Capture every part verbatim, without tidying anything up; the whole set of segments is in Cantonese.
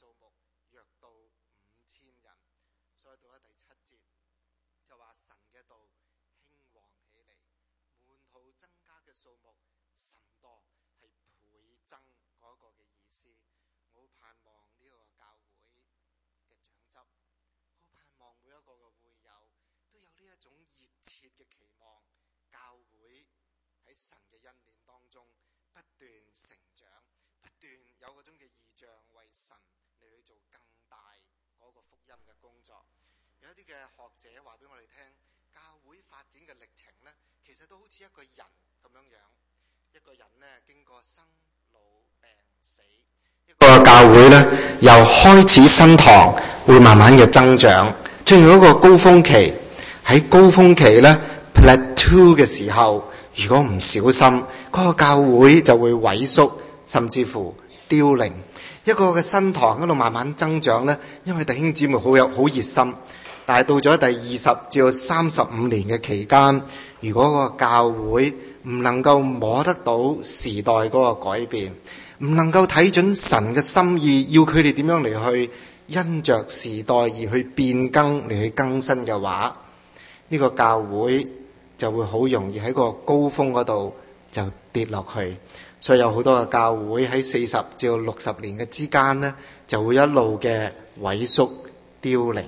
數目約到五千人。所以到咗第七節就話神嘅道興旺起嚟，門徒增加嘅數目甚多，係倍增嗰個嘅意思。我好盼望呢個教會嘅長執，好盼望每一個嘅會友都有呢一種熱切嘅期望，教會喺神嘅恩典當中不斷成長，不斷有嗰種嘅異象，為神嚟去做更大嗰個福音嘅工作。有一啲嘅學者話俾我哋聽，教會發展嘅歷程呢，其實都好似一個人咁樣樣。一個人呢，經過生老病死，一個教會呢，由開始新堂會慢慢嘅增長，進入一個高峰期。喺高峰期呢 plateau 嘅時候，如果唔小心，嗰個教會就會萎縮，甚至乎凋零。一個嘅新堂喺度慢慢增長呢，因為弟兄姊妹好有好熱心，但係到咗第二十至到三十五年嘅期間，如果個教會唔能夠摸得到時代嗰個改變，唔能夠睇準神嘅心意，要佢哋點樣嚟去因着時代而去變更嚟去更新嘅話，呢個教會就會好容易喺個高峰嗰度就跌落去。所以有好多嘅教會喺四十至到六十年嘅之間呢，就會一路嘅萎縮凋零。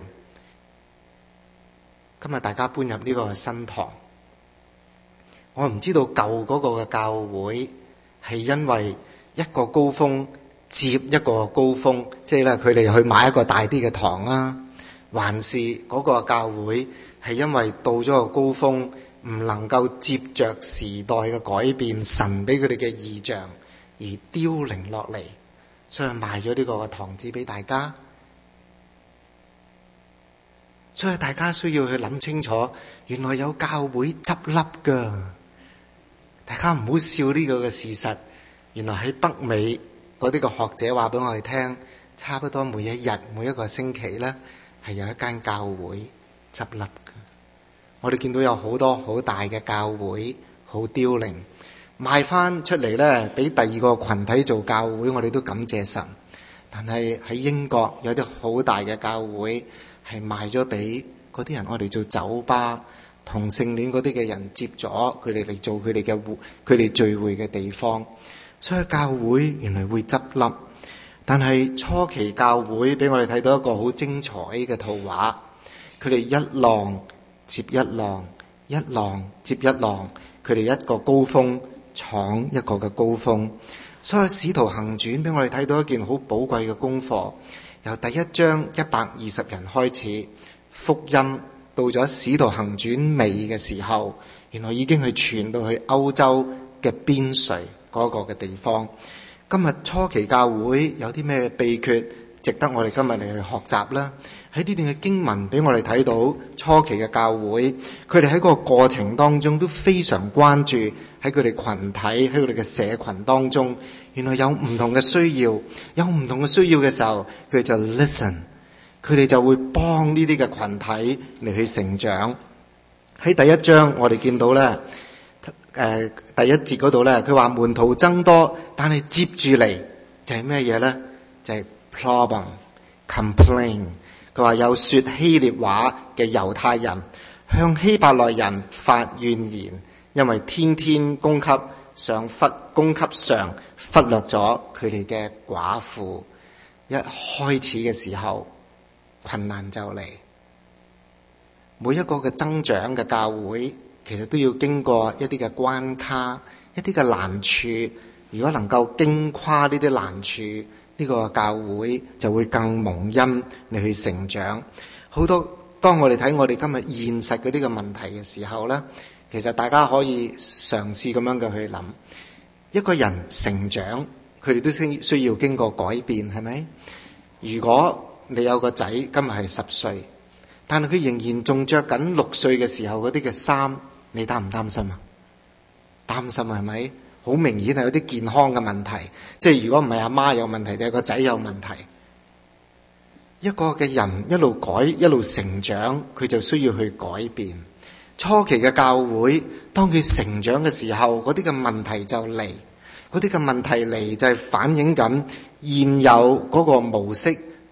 今日大家搬入呢個新堂，我唔知道舊嗰個嘅教會係因為一個高峰接一個高峰，即係咧佢哋去買一個大啲嘅堂啊，還是嗰個教會係因為到咗個高峰唔能夠接着時代嘅改變，神俾佢哋嘅異象而凋零落嚟，所以賣咗呢個嘅堂子俾大家。所以大家需要去諗清楚，原來有教會執笠噶。大家唔好笑呢個嘅事實。原來喺北美嗰啲嘅學者話俾我哋聽，差不多每一日每一個星期呢，係有一間教會執笠嘅。我哋見到有好多好大嘅教會好凋零，賣翻出嚟呢，俾第二個群體做教會，我哋都感謝神。但係喺英國有啲好大嘅教會係賣咗俾嗰啲人，我哋做酒吧、同性戀嗰啲嘅人接咗佢哋嚟做佢哋嘅佢哋聚會嘅地方。所以教會原來會執笠，但係初期教會俾我哋睇到一個好精彩嘅圖畫，佢哋一浪接一浪，一浪接一浪，佢哋一個高峰闖一個嘅高峰。所以使徒行傳俾我哋睇到一件好寶貴嘅功課，由第一章一百二十人開始，福音到咗使徒行傳尾嘅時候，原來已經係傳到去歐洲嘅邊陲嗰個嘅地方。今日初期教會有啲咩秘訣值得我哋今日嚟去學習啦？喺呢段嘅經文俾我哋睇到，初期嘅教會佢哋喺個過程當中都非常關注喺佢哋群體喺佢哋嘅社群當中，原來有唔同嘅需要，有唔同嘅需要嘅時候，佢哋就 listen， 佢哋就會幫呢啲嘅群體嚟去成長。喺第一章我哋見到咧，誒、呃、第一節嗰度咧，佢話門徒增多，但係接住嚟就係咩嘢咧？就係、是、problem complain。佢話有說希臘話嘅猶太人向希伯來人發怨言，因為天天供給上忽供給上忽略咗佢哋嘅寡婦。一開始嘅時候困難就嚟，每一個嘅增長嘅教會其實都要經過一啲嘅關卡，一啲嘅難處。如果能夠經跨呢啲難處，呢個教會就會更蒙恩嚟去成長。好多當我哋睇我哋今日現實嗰啲嘅問題嘅時候呢，其實大家可以嘗試咁樣嘅去諗，一個人成長佢哋都需要經過改變，係咪？如果你有個仔今日係十歲，但係佢仍然仲着緊六歲嘅時候嗰啲嘅衫，你擔唔擔心啊？擔心係咪？好明顯係有啲健康嘅問題，即係如果唔係阿媽有問題，就係個仔有問題。一個嘅人一路改一路成長，佢就需要去改變。初期嘅教會，當佢成長嘅時候，嗰啲嘅問題就嚟，嗰啲嘅問題嚟就係反映緊現有嗰個模式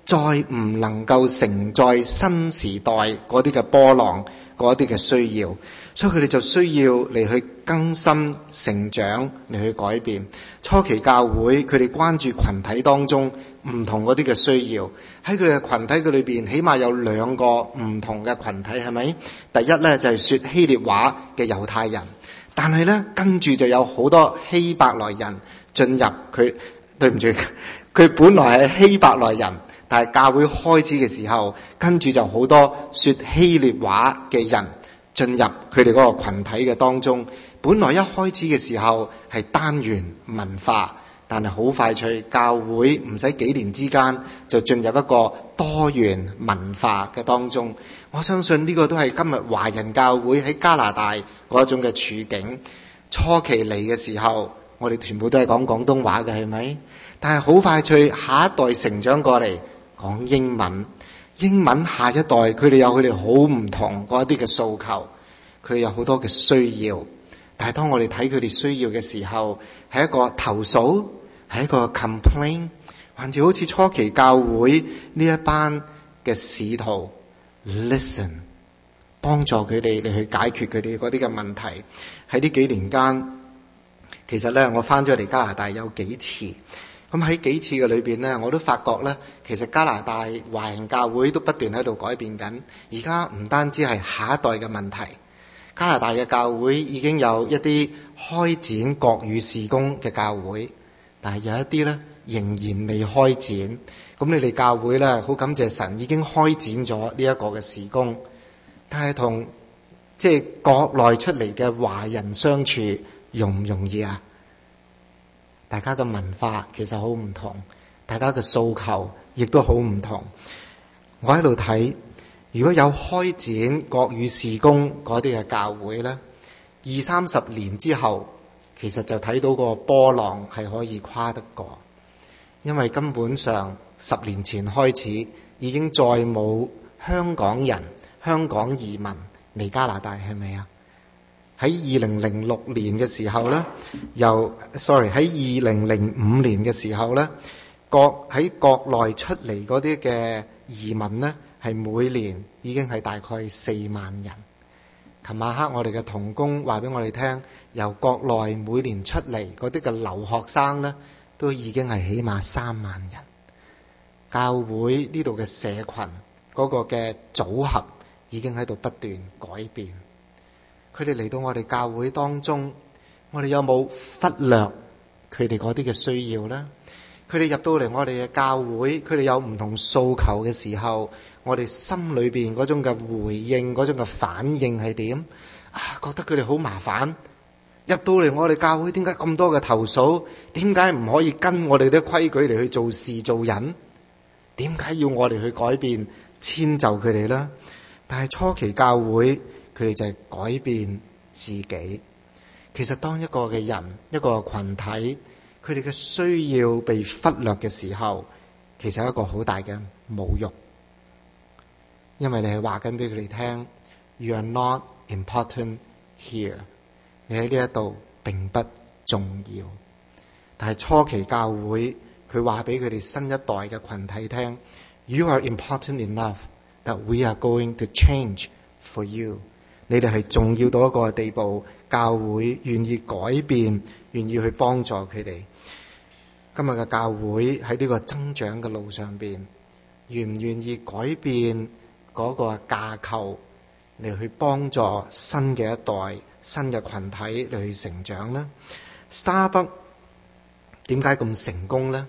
再唔能夠承載新時代嗰啲嘅波浪，嗰啲嘅需要，所以佢哋就需要嚟去更新成長，嚟去改變。初期教會佢哋關注群體當中唔同嗰啲嘅需要，喺佢哋嘅群體嘅裏邊，起碼有兩個唔同嘅群體，係咪？第一咧就係說希臘話嘅猶太人，但係咧跟住就有好多希伯來人進入佢，對唔住，佢本來係希伯來人，但係教會開始嘅時候，跟住就好多說希臘話嘅人進入佢哋嗰個群體嘅當中。本來一開始嘅時候係單元文化，但係好快脆，教會唔使幾年之間就進入一個多元文化嘅當中。我相信呢個都係今日華人教會喺加拿大嗰一種嘅處境。初期嚟嘅時候，我哋全部都係講廣東話嘅，係咪？但係好快脆，下一代成長過嚟講英文，英文下一代佢哋有佢哋好唔同嗰一啲嘅訴求，佢哋有好多嘅需要。但係當我哋睇佢哋需要嘅時候，係一個投訴，係一個 complain， 還是好似初期教會呢一班嘅使徒 listen， 幫助佢哋嚟去解決佢哋嗰啲嘅問題。喺呢幾年間，其實咧我翻咗嚟加拿大有幾次，咁喺幾次嘅裏邊咧，我都發覺咧，其實加拿大華人教會都不斷喺度改變緊。而家唔單止係下一代嘅問題，加拿大嘅教會已經有一啲開展國語事工嘅教會，但係有一啲咧仍然未開展。咁你哋教會咧，好感謝神已經開展咗呢一個嘅事工，但係同即係國內出嚟嘅華人相處容唔容易啊？大家嘅文化其實好唔同，大家嘅訴求亦都好唔同。我喺度睇，如果有開展國語事工嗰啲嘅教會呢，二三十年之後，其實就睇到個波浪係可以跨得過，因為根本上十年前開始已經再冇香港人、香港移民嚟加拿大，係咪啊？喺二零零六年嘅時候呢，又 sorry 喺二零零五年嘅時候呢，國喺國內出嚟嗰啲嘅移民呢，係每年已經係大概四萬人。琴晚黑我哋嘅同工話俾我哋聽，由國內每年出嚟嗰啲嘅留學生呢，都已經係起碼三萬人。教會呢度嘅社群嗰個嘅組合已經喺度不斷改變。佢哋嚟到我哋教會當中，我哋有冇忽略佢哋嗰啲嘅需要呢？佢哋入到嚟我哋嘅教會，佢哋有唔同訴求嘅時候，我哋心裏邊嗰種嘅回應、嗰種嘅反應係點？啊，覺得佢哋好麻煩。入到嚟我哋教會，點解咁多嘅投訴？點解唔可以跟我哋啲規矩嚟去做事做人？點解要我哋去改變、遷就佢哋呢？但係初期教會，佢哋就係改變自己。其實當一個嘅人、一個群體，佢哋嘅需要被忽略嘅時候，其實係一個好大嘅侮辱。因為你係話緊俾佢哋聽 ，You are not important here。你喺呢一度並不重要。但係初期教會，佢話俾佢哋新一代嘅群體聽 ，You are important enough that we are going to change for you。你哋係重要到一個地步，教會願意改變，願意去幫助佢哋。今日嘅教會喺呢個增長嘅路上邊，願唔願意改變嗰個架構嚟去幫助新嘅一代、新嘅群體嚟去成長呢？ Starbucks 點解咁成功呢？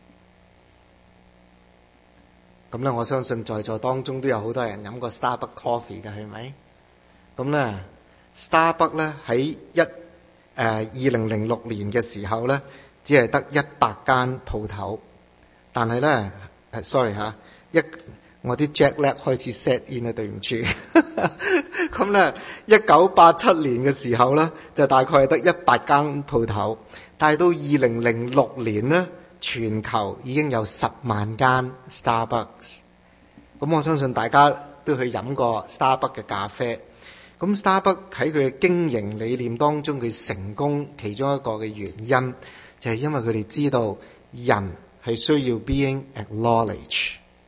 咁咧，我相信在座當中都有好多人飲過 Starbucks coffee 嘅，係咪？咁咧 Starbucks 咧喺一誒二零零六年嘅時候咧，只係得一百間鋪頭，但係咧誒 sorry 嚇，一我啲 jet lag 開始 set in 啊，對唔住。咁咧一九八七年嘅時候咧，就大概係得一百間鋪頭，但係到二零零六年咧，全球已經有十萬間 Starbucks。咁我相信大家都去飲過 Starbucks 嘅咖啡。咁 Starbucks 喺佢嘅經營理念當中，佢成功其中一個嘅原因，就係因為佢哋知道人係需要 being acknowledged，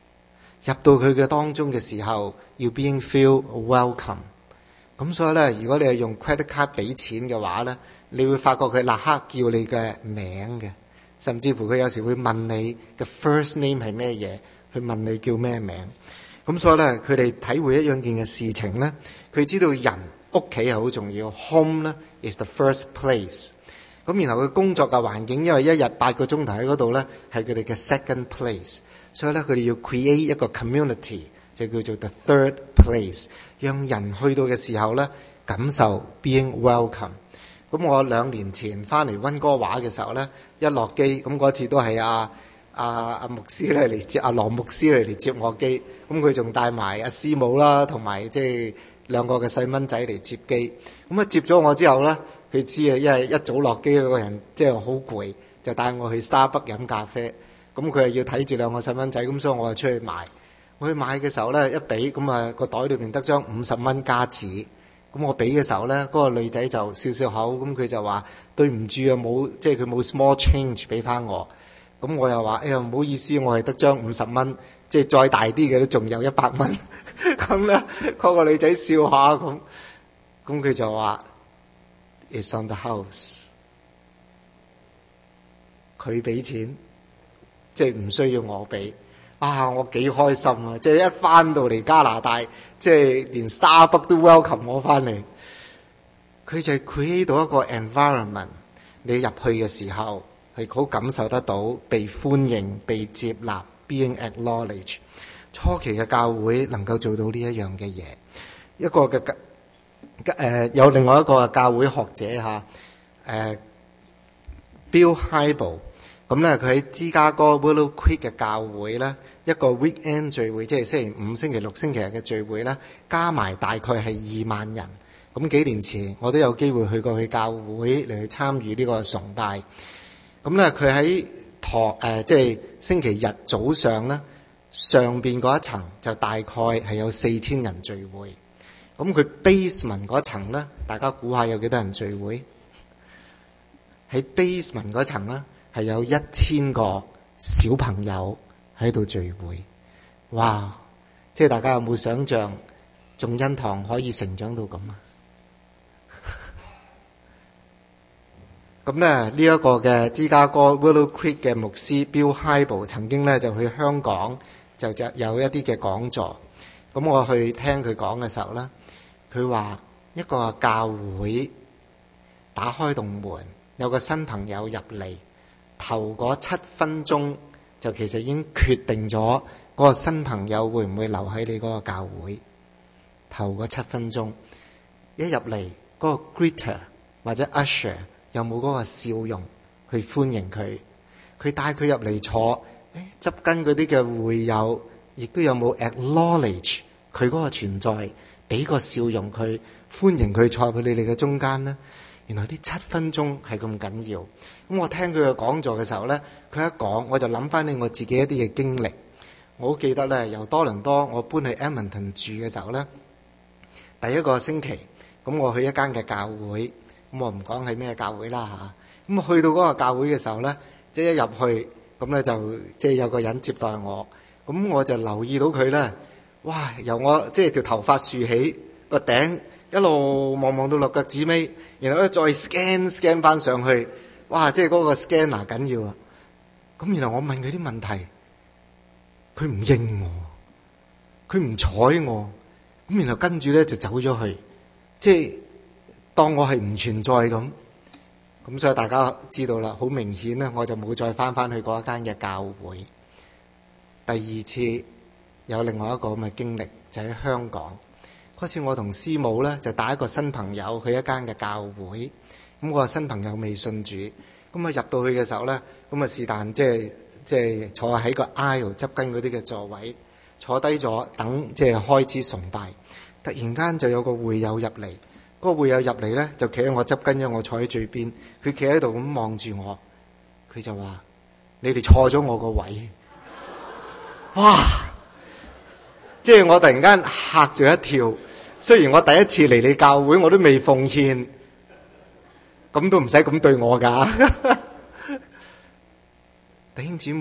入到佢嘅當中嘅時候，要 being feel welcome。咁所以咧，如果你係用 credit card 俾錢嘅話咧，你會發覺佢立刻叫你嘅名嘅，甚至乎佢有時會問你嘅 first name 係咩嘢，去問你叫咩名。咁所以咧，佢哋體會一樣件嘅事情咧，佢知道人屋企係好重要 ，home 咧 is the first place。咁然後佢工作嘅環境，因為一日八個鐘頭喺嗰度咧，係佢哋嘅 second place。所以咧，佢哋要 create 一個 community， 就叫做 the third place， 讓人去到嘅時候咧，感受 being welcome。咁我兩年前翻嚟溫哥華嘅時候咧，一落機，咁嗰次都係阿阿阿牧師咧嚟接，阿羅牧師嚟嚟接我機。咁佢仲帶埋阿師母啦，同埋即係兩個嘅細蚊仔嚟接機。咁啊接咗我之後咧，佢知啊，因為一早落機嗰個人即係好攰，就帶我去 Starbucks 飲咖啡。咁佢係要睇住兩個細蚊仔，咁所以我就出去買。我去買嘅時候咧，一俾咁啊個袋裏邊得張五十蚊加紙。咁我俾嘅時候咧，嗰個女仔就笑笑口，咁佢就話對唔住啊，冇即係佢冇 small change 俾翻我。咁我又話哎呀唔好意思，我係得張五十蚊，即係再大啲嘅都仲有一百蚊。咁咧嗰個女仔笑下咁，咁佢就話 It's on the house， 佢俾錢，即係唔需要我俾。啊！我幾開心啊！即係一翻到嚟加拿大，即係連 Starbucks 都 welcome 我翻嚟。佢就係 create 到一個 environment， 你入去嘅時候係好感受得到被歡迎、被接納 ，being acknowledged。初期嘅教會能夠做到呢一樣嘅嘢，一個嘅誒、呃、有另外一個教會學者嚇，誒、呃、Bill Hybels。咁咧，佢喺芝加哥 Willow Creek 嘅教會咧，一個 weekend 聚會，即係星期五、星期六、星期日嘅聚會咧，加埋大概係二萬人。咁幾年前我都有機會去過佢教會嚟去參與呢個崇拜。咁咧，佢喺堂誒，即係星期日早上咧，上邊嗰一層就大概係有四千人聚會。咁佢 basement 嗰層咧，大家估下有幾多人聚會？喺 basement 嗰層咧，係有一千個小朋友喺度聚會。哇！即係大家有冇想像眾恩堂可以成長到咁啊？咁咧，呢一個嘅芝加哥 Willow Creek 嘅牧師 Bill Hybels 曾經咧就去香港就就有一啲嘅講座。咁我去聽佢講嘅時候咧，佢話一個教會打開棟門，有個新朋友入嚟，頭嗰七分鐘就其實已經決定咗嗰個新朋友會唔會留喺你嗰個教會。頭嗰七分鐘一入嚟，嗰個 greeter 或者 usher 有冇嗰個笑容去歡迎佢？佢帶佢入嚟坐，誒執跟嗰啲嘅會友，亦都有冇 acknowledge 佢嗰個存在，俾個笑容佢，歡迎佢坐喺你哋嘅中間呢？原來呢七分鐘係咁緊要。咁我聽佢嘅講座嘅時候呢，佢一講我就諗翻起我自己一啲嘅經歷。我好記得呢，由多倫多我搬去 Edmonton 住嘅時候呢，第一個星期咁我去一間嘅教會，咁我唔講係咩教會啦嚇。咁去到嗰個教會嘅時候呢，即係一入去咁呢，就即係有個人接待我，咁我就留意到佢呢，哇！由我即係條頭髮豎起個頂，一路望望到落腳趾尾，然後咧再 scan scan 翻上去，哇！即係嗰個 scanner 緊要啊！咁然後我問佢啲問題，佢唔應我，佢唔睬我，咁然後跟住咧就走咗去，即係當我係唔存在咁。咁所以大家知道啦，好明顯咧，我就冇再翻翻去嗰一間嘅教會。第二次有另外一個咁嘅經歷，就喺香港。嗰次我同師母咧就帶一個新朋友去一間嘅教會，咁個新朋友未信主，咁啊入到去嘅時候咧，咁啊是但即係即係坐喺個 aisle 側跟嗰啲嘅座位，坐低咗等即係開始崇拜。突然間就有個會友入嚟，嗰個會友入嚟咧就企喺我側跟，因為我坐喺最邊，佢企喺度咁望住我，佢就話：你哋錯咗我個位。哇！即係我突然間嚇咗一跳。雖然我第一次嚟你教會，我都未奉獻，咁都唔使咁對我㗎。弟兄姊妹，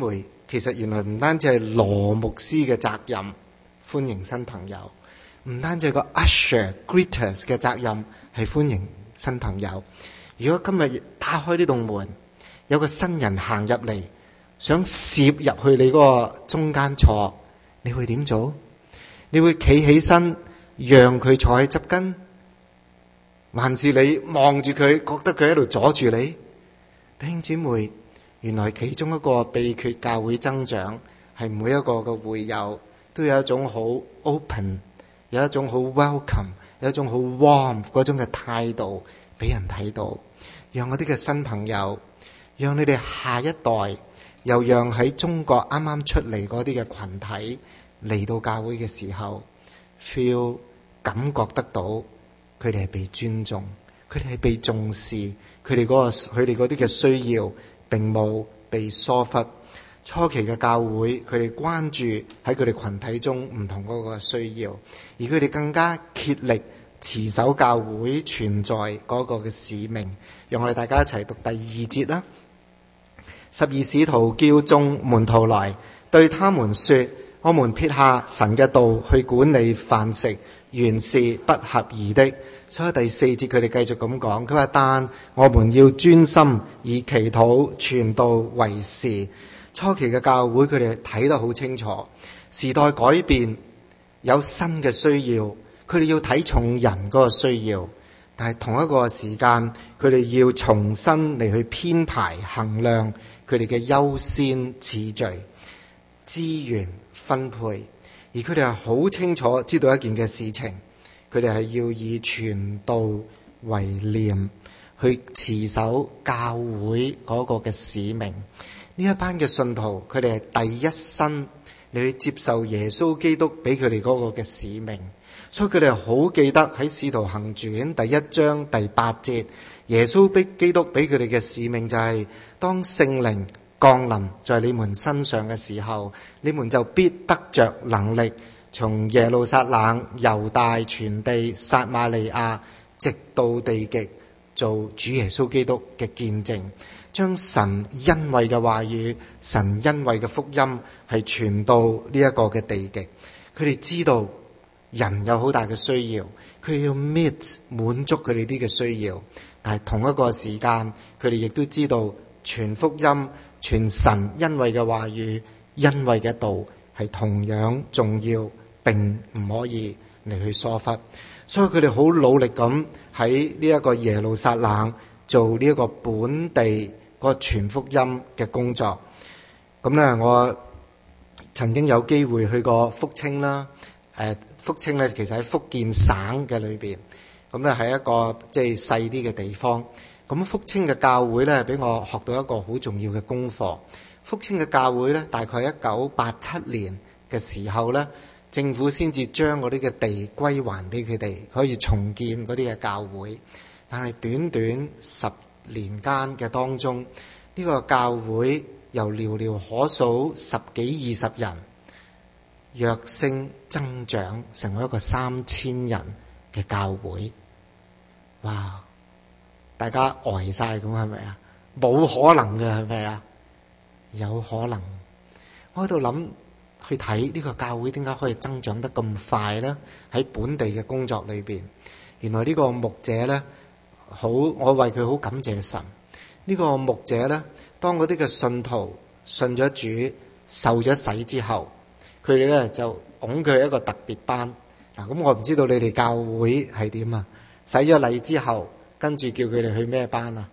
其實原來唔單止係羅牧師嘅責任歡迎新朋友，唔單止係個 usher greeters 嘅責任係歡迎新朋友。如果今日打開呢棟門，有個新人行入嚟，想攝入去你嗰個中間坐，你會點做？你會企起身讓佢坐喺側跟，還是你望住佢，覺得佢喺度阻住你？弟兄姊妹，原來其中一個秘訣教會增長係每一個嘅會友都有一種好 open， 有一種好 welcome， 有一種好 warm 嗰種嘅態度俾人睇到，讓我啲嘅新朋友，讓你哋下一代，又讓喺中國啱啱出嚟嗰啲嘅群體嚟到教會嘅時候 feel 感覺得到佢哋係被尊重，佢哋係被重視，佢哋嗰個佢哋嗰啲嘅需要並冇被疏忽。初期嘅教會，佢哋關注喺佢哋群體中唔同嗰個需要，而佢哋更加竭力持守教會存在嗰個嘅使命。讓我哋大家一齊讀第二節啦。十二使徒叫眾門徒來，對他們說：我們撇下神嘅道去管理飯食，原是不合宜的。所以第四節佢哋繼續咁講，佢話：但我們要專心以祈禱傳道為事。初期嘅教會佢哋睇得好清楚，時代改變，有新嘅需要，佢哋要睇重人嗰個需要，但係同一個時間佢哋要重新嚟去編排衡量佢哋嘅優先次序、資源分配，而佢哋係好清楚知道一件嘅事情，佢哋係要以傳道為念，去持守教會嗰個嘅使命。呢一班嘅信徒，佢哋係第一身你去接受耶穌基督俾佢哋嗰個嘅使命，所以佢哋好記得喺使徒行傳第一章第八節，耶穌逼基督俾佢哋嘅使命就係、是、當聖靈降臨在你們身上嘅時候，你們就必得着能力，從耶路撒冷、猶大全地、撒瑪利亞，直到地極，做主耶穌基督嘅見證，將神恩惠嘅話語、神恩惠嘅福音係傳到呢一個嘅地極。佢哋知道人有好大嘅需要，佢哋要 meet 滿足佢哋啲嘅需要，但係同一個時間，佢哋亦都知道傳福音、傳神恩惠嘅話語、恩惠嘅道係同樣重要，並唔可以嚟去疏忽。所以佢哋好努力咁喺呢一個耶路撒冷做呢一個本地個傳福音嘅工作。咁咧，我曾經有機會去過福清啦。誒，福清咧其實喺福建省嘅裏邊，咁咧係一個即係細啲嘅地方。咁福清嘅教會咧，俾我學到一個好重要嘅功課。福清嘅教會咧，大概一九八七年嘅時候咧，政府先至將嗰啲嘅地歸還俾佢哋，可以重建嗰啲嘅教會。但係短短十年間嘅當中，呢個教會由寥寥可數十幾二十人，躍升增長成為一個三千人嘅教會。哇！大家呆晒咁係咪啊？冇可能嘅係咪啊？有可能。我喺度諗去睇呢個教會點解可以增長得咁快呢？喺本地嘅工作裏邊，原來呢個牧者呢，好，我為佢好感謝神。呢個牧者呢，當嗰啲嘅信徒信咗主、受咗洗之後，佢哋呢就拱佢一個特別班。嗱，咁我唔知道你哋教會係點啊？洗咗禮之後，跟住叫佢哋去咩班啊？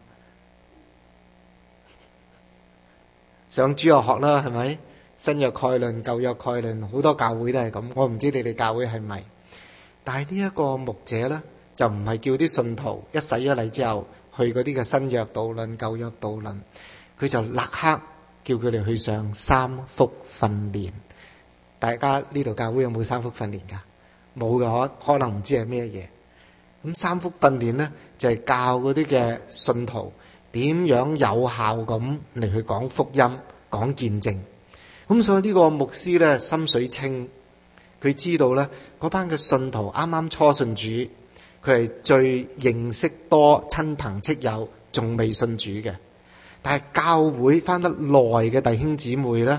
上主日學啦，係咪？新約概論、舊約概論，好多教會都係咁。我唔知你哋教會係咪？但係呢一個牧者呢，就唔係叫啲信徒一洗咗禮之後去嗰啲嘅新約導論、舊約導論，佢就立刻叫佢哋去上三福訓練。大家呢度教會有冇三福訓練㗎？冇嘅，可可能唔知係咩嘢。咁三福訓練呢，就係、是、教嗰啲嘅信徒點樣有效咁嚟去講福音、講見證。咁所以呢個牧師呢，心水清，佢知道呢嗰班嘅信徒啱啱初信主，佢係最認識多親朋戚友，仲未信主嘅。但係教會返得耐嘅弟兄姊妹呢，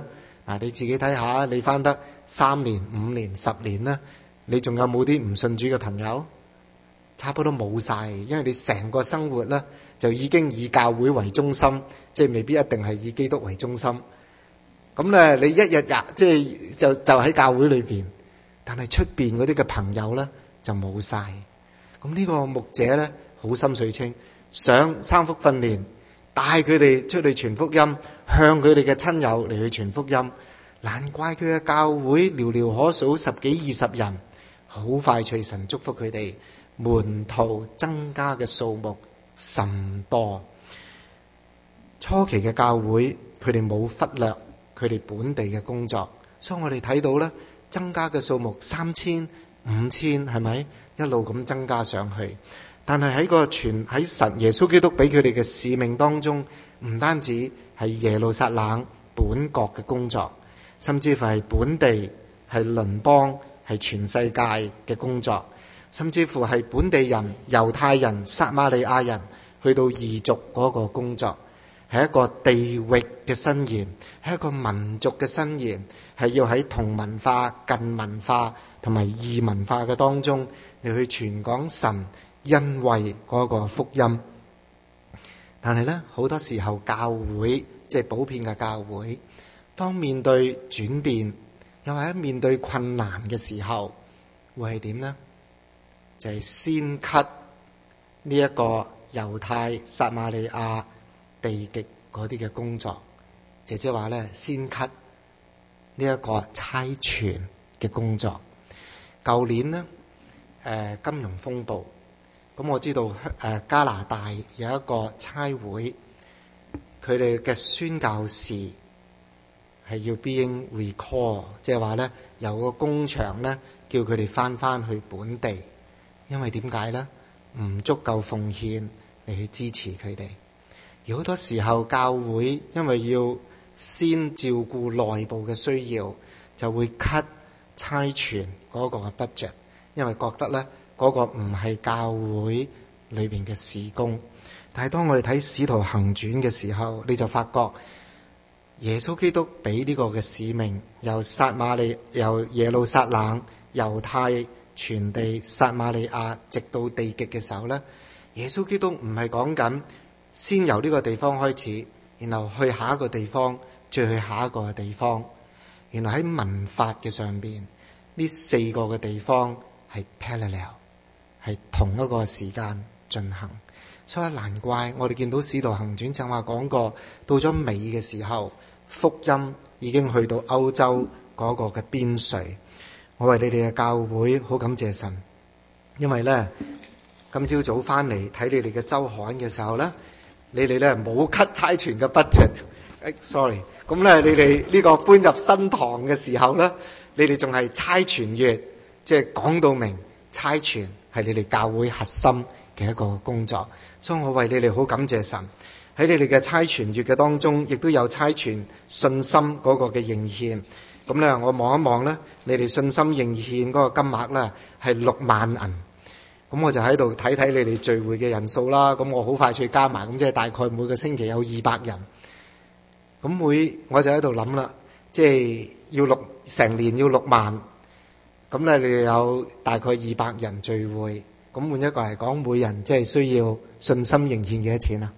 嗱，你自己睇下，你返得三年、五年、十年啦，你仲有冇啲唔信主嘅朋友？差不多冇晒，因為你成個生活咧就已經以教會為中心，即係未必一定係以基督為中心。咁咧，你一日日即係就就喺教會裏邊，但係出邊嗰啲嘅朋友咧就冇晒。咁呢個牧者咧好心水清，上三福訓練，帶佢哋出去傳福音，向佢哋嘅親友嚟去傳福音。難怪佢嘅教會寥寥可數十幾二十人，好快隨神祝福佢哋。門徒增加嘅數目甚多。初期嘅教會，佢哋冇忽略佢哋本地嘅工作，所以我哋睇到咧，增加嘅數目三千、五千，係咪一路咁增加上去？但係喺個傳喺神耶穌基督俾佢哋嘅使命當中，唔單止係耶路撒冷本國嘅工作，甚至乎係本地、係鄰邦、係全世界嘅工作。甚至乎係本地人、猶太人、撒瑪利亞人去到異族嗰個工作，係一個地域嘅伸延，係一個民族嘅伸延，係要喺同文化、近文化同埋異文化嘅當中嚟去傳講神恩惠嗰個福音。但係呢，好多時候教會即係普遍嘅教會，當面對轉變又或者面對困難嘅時候，會係點呢？就係先 cut 呢一個猶太、撒瑪利亞地極嗰啲嘅工作，姐姐話咧，先 cut 呢一個差傳嘅工作。舊年呢，誒、呃、金融風暴，咁我知道誒、呃、加拿大有一個差會，佢哋嘅宣教士係要 being recall，即係話咧，由個工場咧叫佢哋翻翻去本地。因為點解呢？唔足夠奉獻嚟去支持佢哋。而好多時候教會因為要先照顧內部嘅需要，就會 cut 差傳嗰個嘅 budget， 因為覺得呢嗰個唔係教會裏邊嘅事工。但係當我哋睇使徒行傳嘅時候，你就發覺耶穌基督俾呢個嘅使命，由撒瑪利由耶路撒冷、猶太、全地撒瑪利亞直到地極嘅時候呢，耶穌基督唔係講緊先由呢個地方開始，然後去下一個地方，再去下一個嘅地方。原來喺文法嘅上邊，呢四個嘅地方係 parallel， 係同一個時間進行。所以難怪我哋見到使徒行傳正話講過，到咗尾嘅時候，福音已經去到歐洲嗰個嘅邊陲。我為你哋嘅教會好感謝神，因為咧今朝早翻嚟睇你哋嘅周刊嘅時候咧，你哋咧冇 cut 差傳嘅 budget，誒 sorry，咁咧你哋呢個搬入新堂嘅時候咧，你哋仲係差傳月，即係講到明差傳係你哋教會核心嘅一個工作，所以我為你哋好感謝神。喺你哋嘅差傳月嘅當中，亦都有差傳信心嗰個嘅應獻。咁咧，我望一望咧，你哋信心應獻嗰個金額咧係六萬銀。咁我就喺度睇睇你哋聚會嘅人數啦。咁我好快脆加埋，咁即係大概每個星期有二百人。咁每我就喺度諗啦，即係要六成年要六萬。咁咧，你哋有大概二百人聚會。咁換一個嚟講，每人即係需要信心應獻幾多錢啊？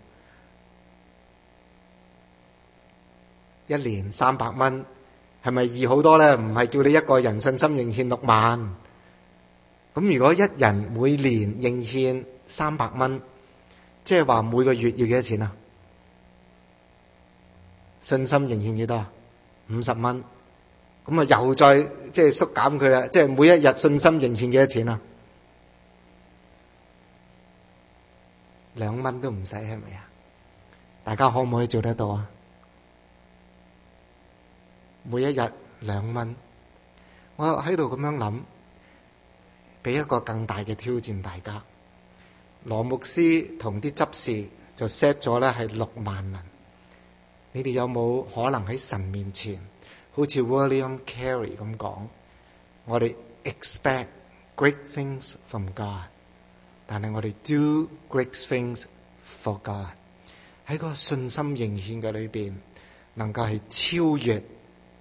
一年三百蚊。係咪易好多呢？唔係叫你一個人信心應獻六萬。咁如果一人每年應獻三百蚊，即係話每個月要幾多錢啊？信心應獻幾多啊？五十蚊。咁啊又再即係縮減佢啦，即係每一日信心應獻幾多錢啊？兩蚊都唔使，係咪啊？大家可唔可以做得到啊？每一日兩蚊，我喺度咁樣諗，俾一個更大嘅挑戰大家。羅牧師同啲執事就 set 咗咧係六萬銀。你哋有冇可能喺神面前，好似 William Carey 咁講，我哋 expect great things from God， 但係我哋 do great things for God。喺個信心應獻嘅裏邊，能夠係超越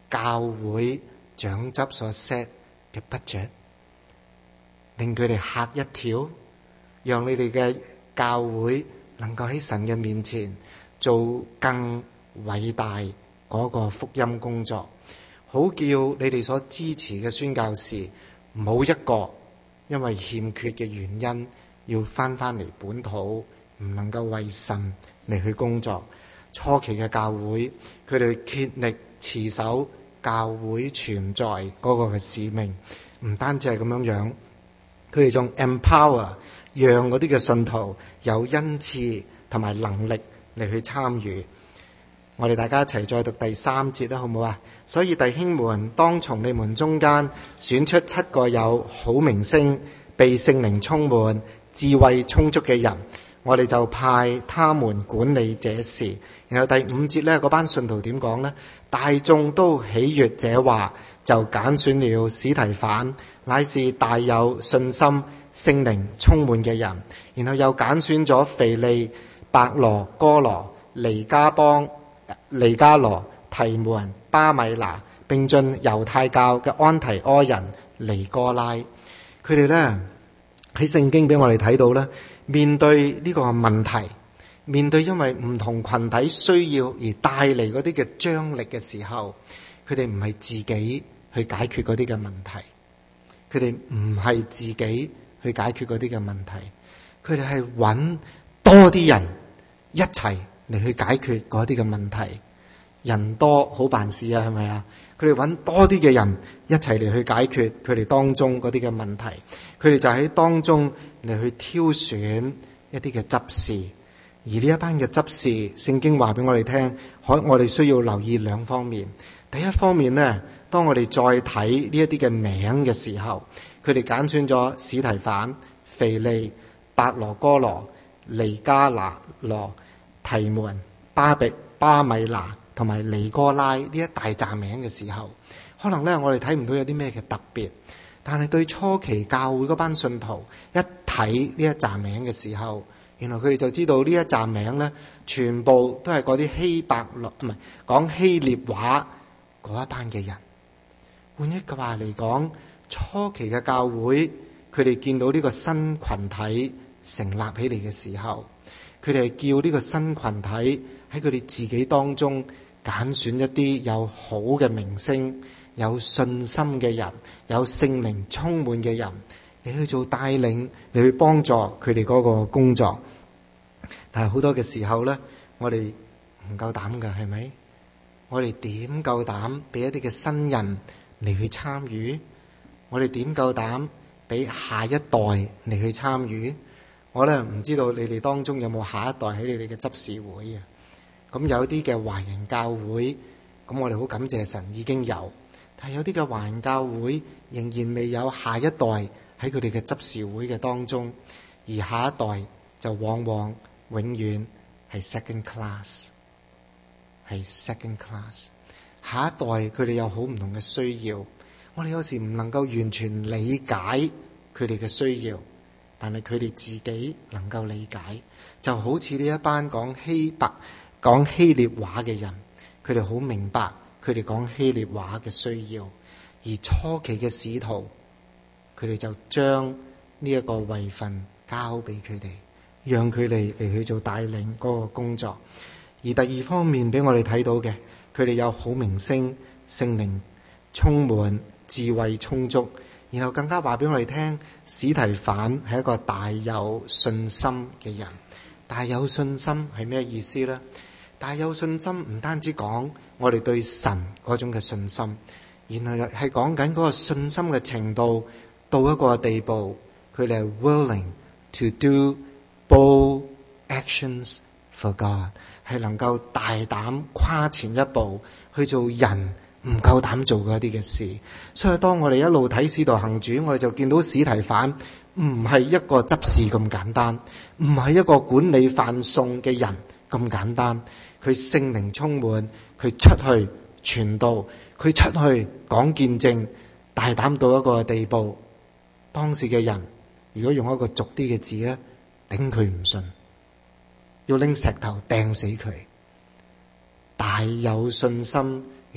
教會長執所 set 嘅 budget， 令佢哋嚇一跳，讓你哋嘅教會能夠喺神嘅面前做更偉大嗰個福音工作，好叫你哋所支持嘅宣教士冇一個因為欠缺嘅原因要翻返嚟本土，唔能夠為神嚟去工作。初期嘅教會，佢哋竭力持守教會存在嗰個嘅使命，唔單止係咁樣樣，佢哋仲 empower 讓嗰啲嘅信徒有恩賜同埋能力嚟去參與。我哋大家一齊再讀第三節啦，好唔好啊？所以弟兄們，當從你們中間選出七個有好名聲、被聖靈充滿、智慧充足嘅人，我哋就派他們管理這事。然後第五節呢，嗰班信徒點講呢？大眾都喜悅這話，就揀選了司提反，乃是大有信心、聖靈充滿嘅人。然後又揀選咗腓利、伯羅、哥羅、尼加邦、尼加羅、提門、巴米拿，並進猶太教嘅安提阿人尼哥拉。佢哋呢，喺聖經俾我哋睇到呢，面對呢個問題，面對因為唔同群體需要而帶嚟嗰啲嘅張力嘅時候，佢哋唔係自己去解決嗰啲嘅問題，佢哋唔係自己去解決嗰啲嘅問題，佢哋係揾多啲人一齊嚟去解決嗰啲嘅問題。人多好辦事啊，係咪啊？佢哋揾多啲嘅人一齊嚟去解決佢哋當中嗰啲嘅問題，佢哋就喺當中嚟去挑選一啲嘅執事。而呢一班嘅執事，聖經話俾我哋聽，可我哋需要留意兩方面。第一方面呢，當我哋再睇呢一啲嘅名嘅時候，佢哋揀選咗司提反、腓利、伯羅哥羅、尼加拿羅、提門、巴比、巴米拿同埋尼哥拉呢一大紮名嘅時候，可能呢我哋睇唔到有啲咩嘅特別，但係對初期教會嗰班信徒一睇呢一紮名嘅時候，原來佢哋就知道呢一紮名呢，全部都係嗰啲希伯來唔係講希臘話嗰一班嘅人。換一句話嚟講，初期嘅教會，佢哋見到呢個新群體成立起嚟嘅時候，佢哋係叫呢個新群體喺佢哋自己當中揀選一啲有好嘅名聲、有信心嘅人、有聖靈充滿嘅人，你去做帶領，你去幫助佢哋嗰個工作。但係好多嘅時候呢，我哋唔夠膽㗎，係咪？我哋點夠膽俾一啲嘅新人嚟去參與？我哋點夠膽俾下一代嚟去參與？我呢唔知道你哋當中有冇下一代喺你哋嘅執事會啊？咁有啲嘅華人教會，咁我哋好感謝神已經有，但係有啲嘅華人教會仍然未有下一代喺佢哋嘅執事會嘅當中，而下一代就往往永遠係 second class， 係 second class。下一代佢哋有好唔同嘅需要，我哋有時唔能夠完全理解佢哋嘅需要，但係佢哋自己能夠理解，就好似呢一班講希伯講希臘話嘅人，佢哋好明白佢哋講希臘話嘅需要。而初期嘅使徒，佢哋就將呢一個位份交俾佢哋，讓佢哋嚟去做帶領嗰個工作。而第二方面俾我哋睇到嘅，佢哋有好名聲、聖靈充滿、智慧充足，然後更加話俾我哋聽，司提反係一個大有信心嘅人。大有信心係咩意思呢？大有信心唔單止講我哋對神嗰種嘅信心，然後係講緊嗰個信心嘅程度到一個地步，佢哋係 willing to do bold actions for God， 係能夠大膽跨前一步去做人唔夠膽做嘅一啲嘅事。所以當我哋一路睇使徒行傳，我哋就見到司提反唔係一個執事咁簡單，唔係一個管理飯餸嘅人咁簡單。佢聖靈充滿，佢出去傳道，佢出去講見證，大膽到一個地步，當時嘅人如果用一個俗啲嘅字咧，頂佢唔順，要拎石頭掟死佢。大有信心，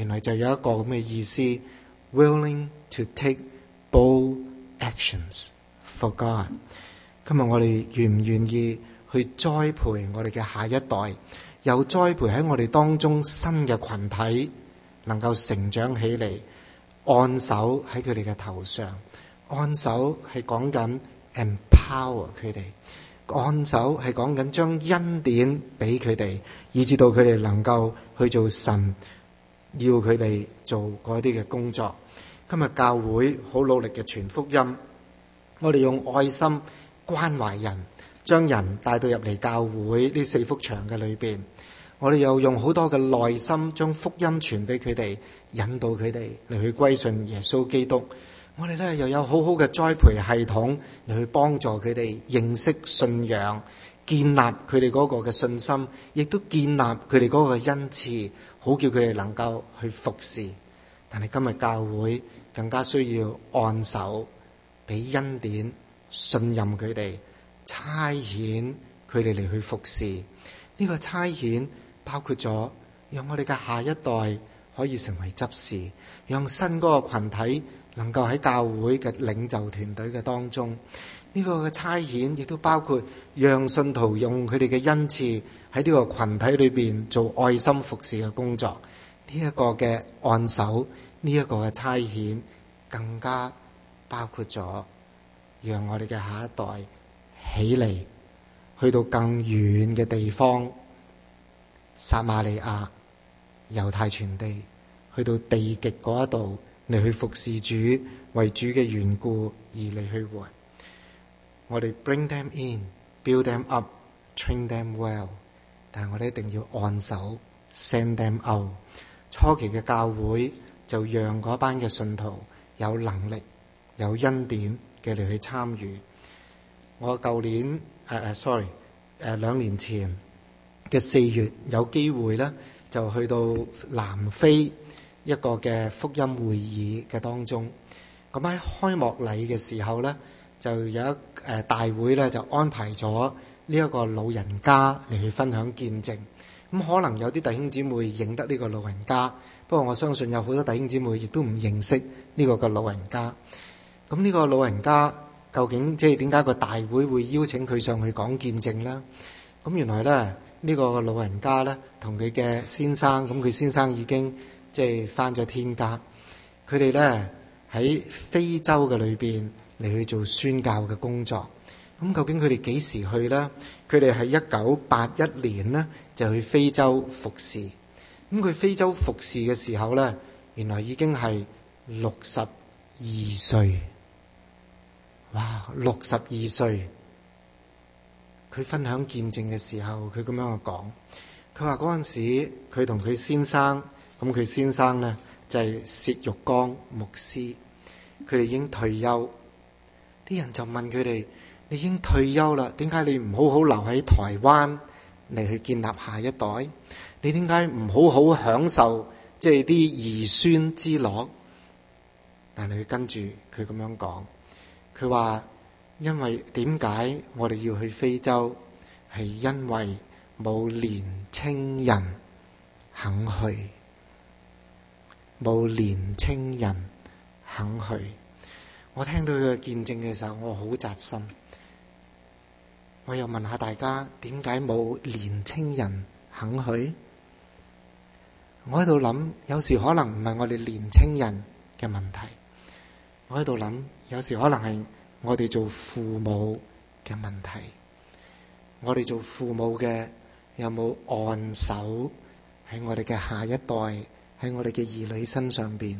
原來就有一個咁嘅意思 ，willing to take bold actions for God。今日我哋願唔願意去栽培我哋嘅下一代，又栽培喺我哋當中新嘅群體，能夠成長起嚟，按手喺佢哋嘅頭上，按手係講緊 empower 佢哋，按手係講緊將恩典俾佢哋，以至到佢哋能夠去做神要佢哋做嗰啲嘅工作。今日教會好努力嘅傳福音，我哋用愛心關懷人，將人帶到入嚟教會呢四幅牆嘅裏邊。我哋又用好多嘅耐心將福音傳俾佢哋，引導佢哋嚟去歸信耶穌基督。我哋咧又有好好嘅栽培系統嚟去幫助佢哋認識信仰，建立佢哋嗰個嘅信心，亦都建立佢哋嗰個恩賜，好叫佢哋能夠去服侍。但係今日教會更加需要按手，俾恩典，信任佢哋，差遣佢哋嚟去服侍。呢個差遣包括咗讓我哋嘅下一代可以成為執事，讓新嗰個群體能夠喺教會嘅領袖團隊嘅當中。呢個嘅差遣亦都包括讓信徒用佢哋嘅恩賜喺呢個群體裏邊做愛心服侍嘅工作。呢一個嘅按手，呢一個嘅差遣更加包括咗讓我哋嘅下一代起嚟，去到更遠嘅地方，撒瑪利亞、猶太全地，去到地極嗰一度嚟去服侍主，為主嘅緣故而嚟去活。我哋 bring them in, build them up, train them well， 但係我哋一定要按手 send them out。初期嘅教會就讓嗰班嘅信徒有能力、有恩典嘅嚟去參與。我舊年誒誒、uh, sorry 誒、uh, 兩年前嘅四月有機會咧，就去到南非一個嘅福音會議嘅當中。咁喺開幕禮嘅時候咧，就有一誒、呃、大會咧，就安排咗呢一個老人家嚟去分享見證。咁可能有啲弟兄姊妹認得呢個老人家，不過我相信有好多弟兄姊妹亦都唔認識呢個嘅老人家。咁呢個老人家究竟即係點解個大會會邀請佢上去講見證呢？咁原來咧呢、呢個老人家咧同佢嘅先生，咁佢先生已經即係返咗天家。佢哋咧喺非洲嘅裏邊嚟去做宣教嘅工作。咁究竟佢哋幾時去呢？佢哋係一九八一年呢就去非洲服侍。咁佢非洲服侍嘅時候呢，原來已經係六十二歲。哇！六十二歲，佢分享見證嘅時候，佢咁樣講，佢話嗰陣時佢同佢先生，咁佢先生呢就係薛玉剛牧師，佢哋已經退休。啲人就問佢哋：你已經退休啦，點解你唔好好留喺台灣嚟去建立下一代？你點解唔好好享受即係啲兒孫之樂？但係佢跟住佢咁樣講，佢話因為點解我哋要去非洲？係因為冇年青人肯去，冇年青人肯去。我聽到佢嘅見證嘅時候，我好扎心。我又問下大家，點解冇年青人肯去？我喺度諗，有時可能唔係我哋年青人嘅問題。我喺度諗，有時可能係我哋做父母嘅問題。我哋做父母嘅有冇按手喺我哋嘅下一代，喺我哋嘅兒女身上邊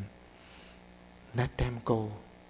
？Let them go,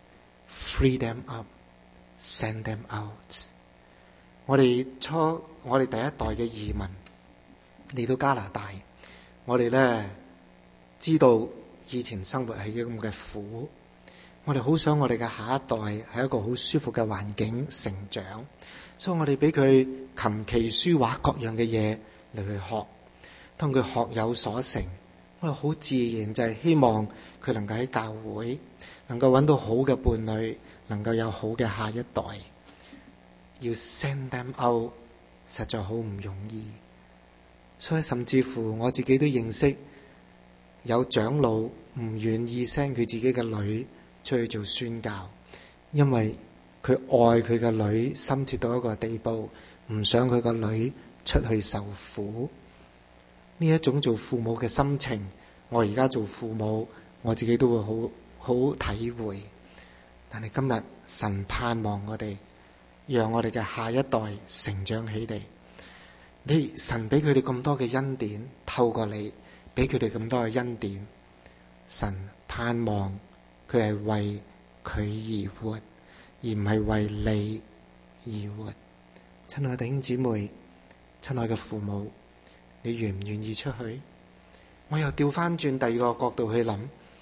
free them up, send them out。我哋初，我哋第一代嘅移民嚟到加拿大，我哋咧知道以前生活係咁嘅苦，我哋好想我哋嘅下一代係一個好舒服嘅環境成長，所以我哋俾佢琴棋書畫各樣嘅嘢嚟去學，當佢學有所成，我哋好自然就係希望佢能夠喺教會能夠揾到好嘅伴侶，能夠有好嘅下一代。要 send them out 實在好唔容易，所以甚至乎我自己都認識有長老唔願意 send 佢自己嘅女出去做宣教，因為佢愛佢嘅女深切到一個地步，唔想佢個女出去受苦。呢一種做父母嘅心情，我而家做父母，我自己都會好好體會。但係今日神盼望我哋，讓我哋嘅下一代成長起嚟。你神俾佢哋咁多嘅恩典，透過你俾佢哋咁多嘅恩典，神盼望佢係為佢而活，而唔係為你而活。親愛弟兄姊妹，親愛嘅父母，你願唔願意出去？我又調翻轉第二個角度去諗，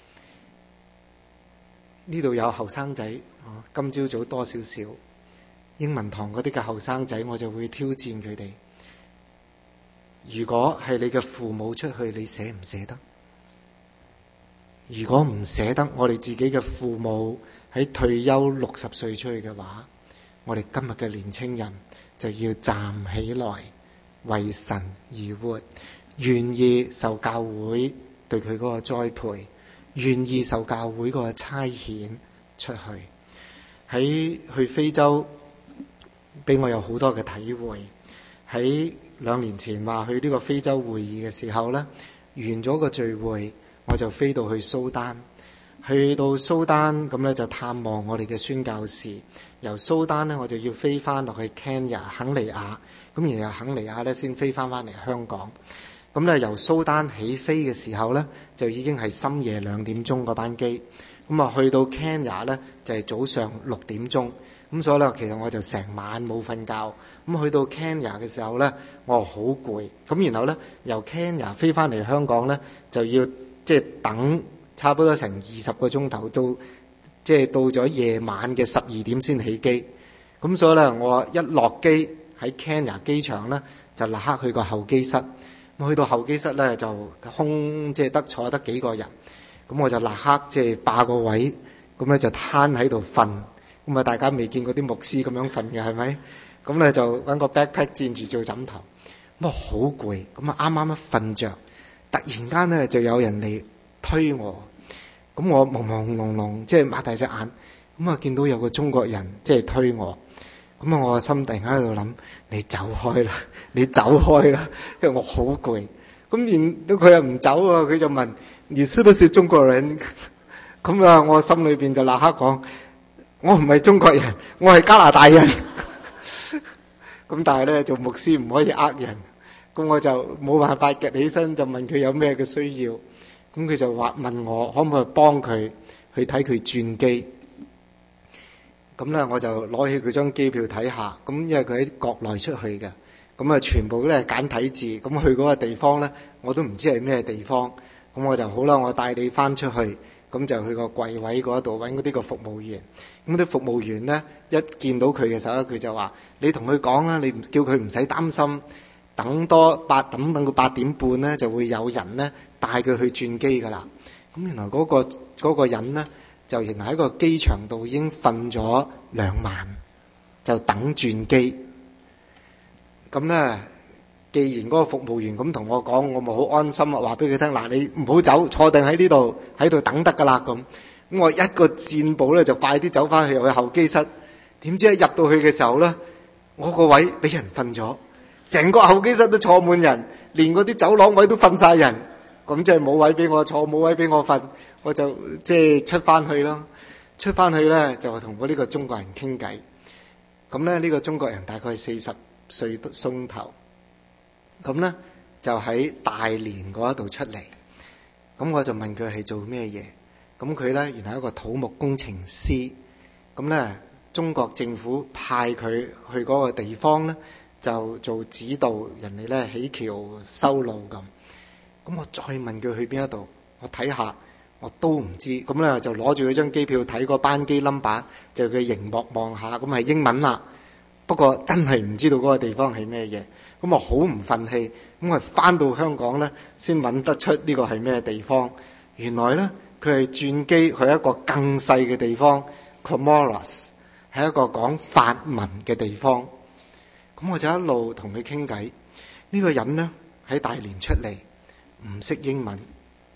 呢度有後生仔，今朝早多少少英文堂嗰啲嘅後生仔，我就會挑戰佢哋。如果係你嘅父母出去，你捨唔捨得？如果唔捨得，我哋自己嘅父母喺退休六十歲出去嘅話，我哋今日嘅年青人就要站起來，為神而活，願意受教會對佢嗰個栽培，願意受教會嗰個差遣出去。喺去非洲俾我有好多嘅體會。喺兩年前話去呢個非洲會議嘅時候呢，完咗個聚會，我就飛到去蘇丹。去到蘇丹咁呢，就探望我哋嘅宣教士。由蘇丹呢，我就要飛翻落去 Kenya 肯尼亞，咁然後肯尼亞呢，先飛翻翻嚟香港。咁呢，由蘇丹起飛嘅時候呢，就已經係深夜兩點鐘嗰班機。咁啊去到 Kenya 呢，就係早上六點鐘。咁所以咧，其實我就成晚冇瞓覺。咁去到 Kenya 嘅時候呢，我好攰。咁然後呢，由 Kenya 飛翻嚟香港呢，就要即係等差不多成二十個鐘頭，到即係到咗夜晚嘅十二點先起機。咁所以呢，我一落機喺 Kenya 機場呢，就立刻去個候機室。咁去到候機室呢，就空即係得坐得幾個人。咁我就立刻即係霸個位，咁咧就攤喺度瞓。咁啊，大家未見過啲牧師咁樣瞓嘅係咪？咁咧就揾個 backpack 墊住做枕頭。咁啊好攰，咁啊啱啱一瞓着，突然間咧就有人嚟推我。咁我朦朦朧朧，即係擘大隻眼，咁啊見到有個中國人即係推我。咁啊，我個心突然間喺度諗：你走開啦，你走開啦，因為我好攰。咁見到佢又唔走啊，佢就問：你是不是中國人？咁啊，我心裏邊就立刻講：我唔係中國人，我係加拿大人。咁但係咧，做牧師唔可以呃人，咁我就冇辦法夾起身就問佢有咩嘅需要。咁佢就話問我可唔可以幫佢去睇佢轉機。咁咧我就攞起佢張機票睇下。咁因為佢喺國內出去嘅，咁啊全部都係簡體字。咁去嗰個地方咧，我都唔知係咩地方。咁我就好啦，我帶你翻出去。咁就去個櫃位嗰度揾嗰啲個服務員。咁啲服務員呢，一見到佢嘅時候咧，佢就話：你同佢講啦，你叫佢唔使擔心，等多八等等到八點半呢，就會有人呢帶佢去轉機噶啦。咁原來嗰個嗰個人呢，就原來喺個機場度已經瞓咗兩晚，就等轉機。咁呢，既然嗰個服務員咁同我講，我咪好安心啊！話俾佢聽，嗱，你唔好走，坐定喺呢度，喺度等得噶啦咁。咁我一個箭步咧就快啲走翻去入去候機室。點知一入到去嘅時候咧，我個位俾人瞓咗，成個候機室都坐滿人，連嗰啲走廊位都瞓晒人。咁即係冇位俾我坐，冇位俾我瞓，我就即係出翻去咯。出翻去咧就同我呢個中國人傾偈。咁咧呢個中國人大概四十歲鬆頭。咁呢，就喺大連嗰度出嚟，咁我就問佢係做咩嘢？咁佢呢，原來係一個土木工程師。咁呢，中國政府派佢去嗰個地方呢，就做指導人哋呢起橋修路咁。咁我再問佢去邊一度，我睇下我都唔知。咁呢，就攞住佢張機票睇個班機 number， 就佢熒幕望下，咁係英文啦。不過真係唔知道嗰個地方係咩嘢。咁我好唔忿氣，咁我翻到香港呢，先揾得出呢個係咩地方。原來呢，佢係轉機去一個更細嘅地方 Comoros， 係一個講法文嘅地方。咁我就一路同佢傾偈。呢個人呢，喺大連出嚟，唔識英文，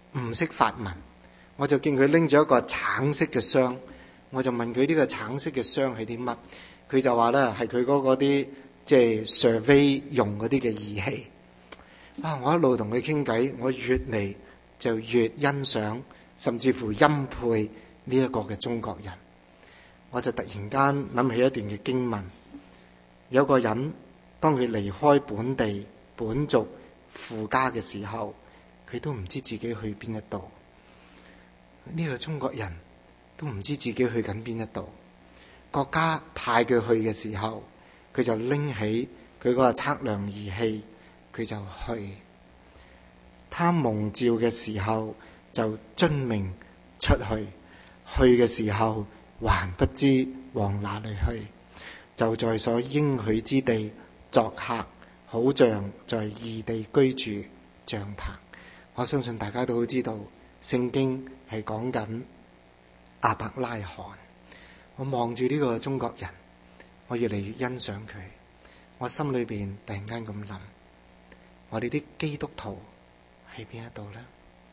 唔識法文，我就見佢拎咗一個橙色嘅箱，我就問佢呢個橙色嘅箱係啲乜，佢就話咧係佢嗰啲即係 survey 用嗰啲嘅儀器。啊！我一路同佢傾偈，我越嚟就越欣賞，甚至乎欽佩呢一個嘅中國人。我就突然間諗起一段嘅經文，有個人當佢離開本地本族父家嘅時候，佢都唔知自己去邊一度。呢個中國人都唔知自己去緊邊一度。國家派佢去嘅時候，佢就拎起佢嗰個測量儀器，佢就去。他蒙召嘅時候就遵命出去，去嘅時候還不知往哪裏去，就在所應許之地作客，好像在異地居住帳篷。我相信大家都好知道，聖經係講緊亞伯拉罕。我望住呢個中國人，我越嚟越欣賞佢。我心裏邊突然間咁諗，我哋啲基督徒喺邊一度呢？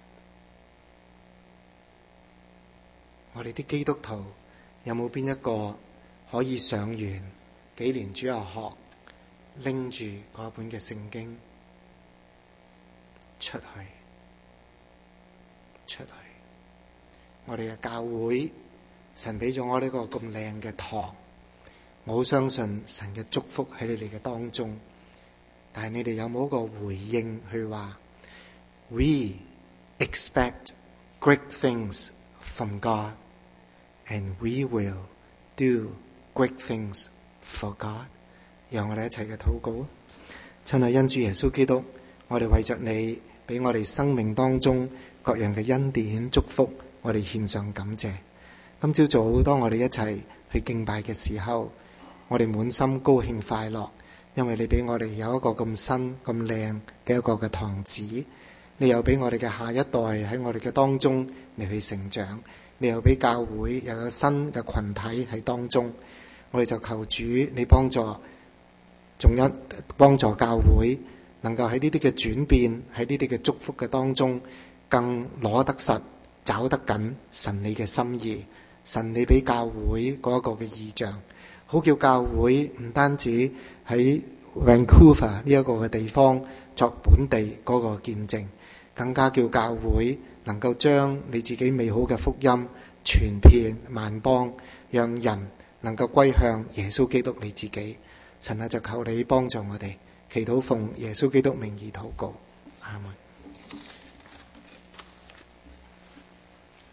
我哋啲基督徒有冇邊一個可以上完幾年主日學，拎住嗰本嘅聖經出去出去？我哋嘅教會，神俾咗我呢個咁靚嘅堂，我好相信神嘅祝福喺你哋嘅當中。但係你哋有冇一個回應去話 We expect great things from God and we will do great things for God。 讓我哋一齊嘅禱告。親愛恩主耶穌基督，我哋為着你俾我哋生命當中各樣嘅恩典祝福，我哋獻上感謝。今朝早當我哋一齊去敬拜嘅時候，我哋滿心高興快樂，因為你俾我哋有一個咁新咁靚嘅一個嘅堂子，你又俾我哋嘅下一代喺我哋嘅當中嚟去成長，你又俾教會又有新嘅群體喺當中。我哋就求主你幫助，仲一幫助教會能夠喺呢啲嘅轉變，喺呢啲嘅祝福嘅當中，更攞得實，找得緊神你嘅心意，神你俾教會嗰一個嘅異象，好叫教會唔單止喺 Vancouver 呢一個嘅地方作本地嗰個見證，更加叫教會能夠將你自己美好嘅福音傳遍萬邦，讓人能夠歸向耶穌基督你自己。神啊，就求你幫助我哋，祈禱奉耶穌基督名義禱告，阿門。